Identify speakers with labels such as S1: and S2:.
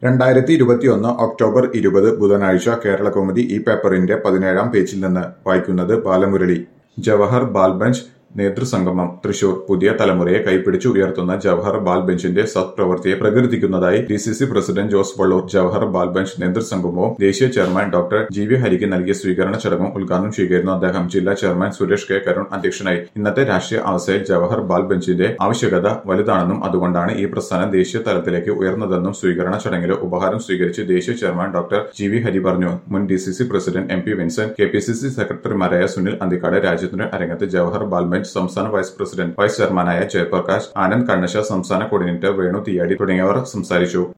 S1: 2021 October 20 ബുധനാഴ്ച കേരളകൗമുദി ഈ പേപ്പറിന്റെ 17-ാം പേജിൽ നിന്ന് വായിക്കുന്നത് ബാലമുരളി. ജവഹർ ബാൽ ബെഞ്ച് നേതൃസംഗമം തൃശൂർ. പുതിയ തലമുറയെ കൈപ്പിടിച്ച് ഉയർത്തുന്ന ജവഹർ ബാൽ ബെഞ്ചിന്റെ സത്പ്രവൃത്തിയെ പ്രകീർത്തിക്കുന്നതായി DCC president Jose Vallur. Jawahar Bal bench നേതൃസംഗമവും ദേശീയ ചെയർമാൻ ഡോക്ടർ GV ഹരിക്ക് നൽകിയ സ്വീകരണ ചടങ്ങും ഉദ്ഘാടനം ചെയ്യുകയായിരുന്നു അദ്ദേഹം. ജില്ലാ ചെയർമാൻ സുരേഷ് കെ കരുൺ അധ്യക്ഷനായി. ഇന്നത്തെ രാഷ്ട്രീയ അവസ്ഥയിൽ ജവഹർ ബാൽ ബെഞ്ചിന്റെ ആവശ്യകത വലുതാണെന്നും അതുകൊണ്ടാണ് ഈ പ്രസ്ഥാനം ദേശീയ തലത്തിലേക്ക് ഉയർന്നതെന്നും സ്വീകരണ ചടങ്ങിലെ ഉപഹാരം സ്വീകരിച്ച് ദേശീയ ചെയർമാൻ ഡോക്ടർ GV ഹരി പറഞ്ഞു. മുൻ DCC president MP Vincent, KPCC സെക്രട്ടറിമാരായ സുനിൽ അന്തിക്കാട്, രാജ്യത്തിന് അരങ്ങത്ത് ജവഹർ ബാൽ ബെഞ്ച് സംസ്ഥാന വൈസ് പ്രസിഡന്റ്, വൈസ് ചെയർമാനായ ജയപ്രകാശ്, ആനന്ദ് കണ്ണശ, സംസ്ഥാന കോർഡിനേറ്റർ വേണു തീയാടി തുടങ്ങിയവർ സംസാരിച്ചു.